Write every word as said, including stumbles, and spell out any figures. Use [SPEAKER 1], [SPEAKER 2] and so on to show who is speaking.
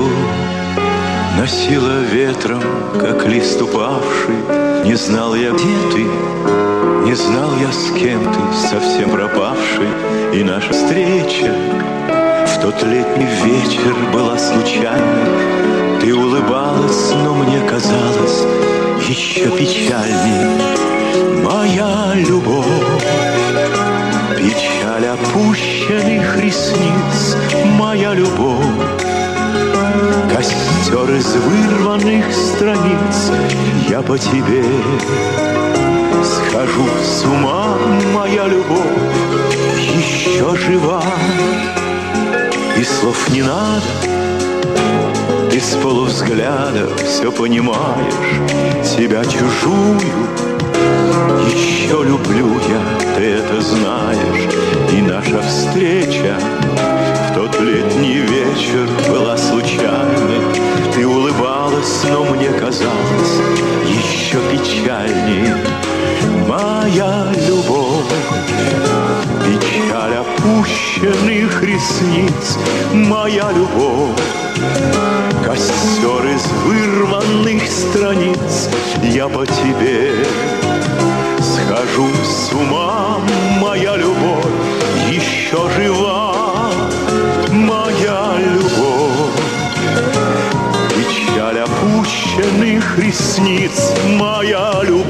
[SPEAKER 1] носила ветром, как лист упавший. Не знал я, где ты, не знал я, с кем ты, совсем пропавший. И наша встреча в тот летний вечер была случайной. Ты улыбалась, но мне казалось еще печальней. Моя любовь, печаль опущенных ресниц, моя любовь, костер из вырванных страниц. Я по тебе схожу с ума, моя любовь еще жива. И слов не надо, ты с полувзгляда все понимаешь. Тебя чужую еще люблю я, ты это знаешь. И наша встреча в тот летний вечер была случайной. Ты улыбалась, но мне казалось еще печальней. Моя любовь, печаль опущенных ресниц, моя любовь, костер из вырванных страниц. Я по тебе схожу с ума, моя любовь еще жива. Моя любовь, печаль опущенных ресниц, моя любовь,